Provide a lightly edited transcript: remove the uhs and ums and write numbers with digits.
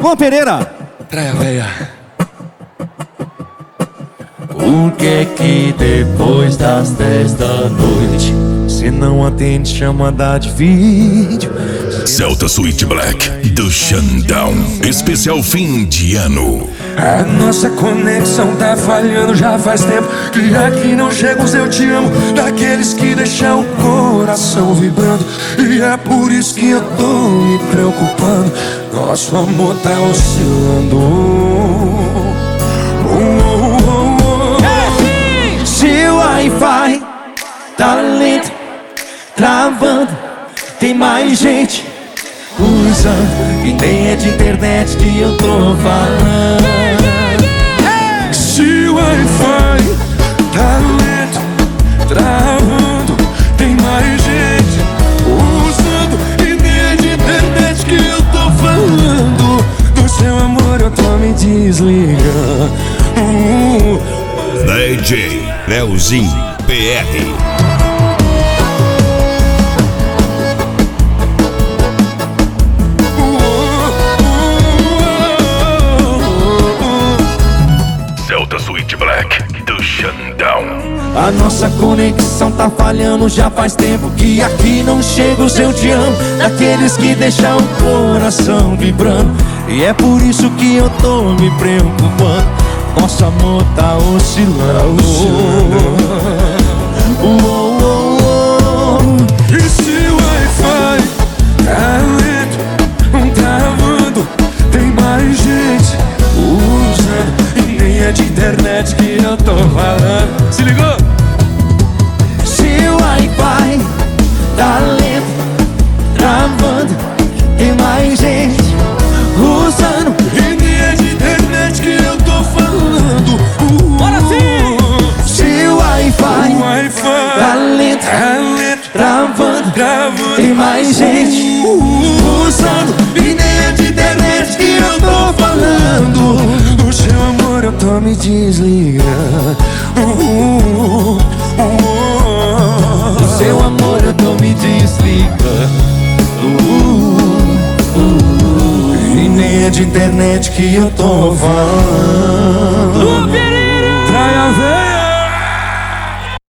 Juan Pereira. Praia Véia. Por que depois das 10 da noite cê não atende chamada de vídeo? Celta Sweet Black do Xandão, especial fim de ano. A nossa conexão tá falhando já faz tempo, que aqui não chega os eu te amo, daqueles que deixam o coração vibrando. E é por isso que eu tô me preocupando, nosso amor tá oscilando. Seu Wi-Fi tá lento, travando, tem mais gente usando, e nem é de internet que eu tô falando. Se o Wi-Fi tá lento, travando, tem mais gente usando, e nem é de internet que eu tô falando. Do seu amor eu tô me desligando. DJ Leozinho PR. Celta Sweet Black do Xandão. A nossa conexão tá falhando já faz tempo, que aqui não chega o seu te amo, daqueles que deixam o coração vibrando. E é por isso que eu tô me preocupando, nosso amor tá oscilando. E se o Wi-Fi tá lento, travando, tem mais gente usando, e nem é de internet que eu tô falando. Se ligou? Se o Wi-Fi tá lento, travando, tem mais gente usando, e nem é de internet que eu tô falando. Bora sim! se o Wi-Fi tá lento, travando, tem mais gente usando, e nem é de internet que eu tô falando. Do seu amor eu tô me desligando. do seu amor eu tô me desligando. E nem é de internet que eu tô falando.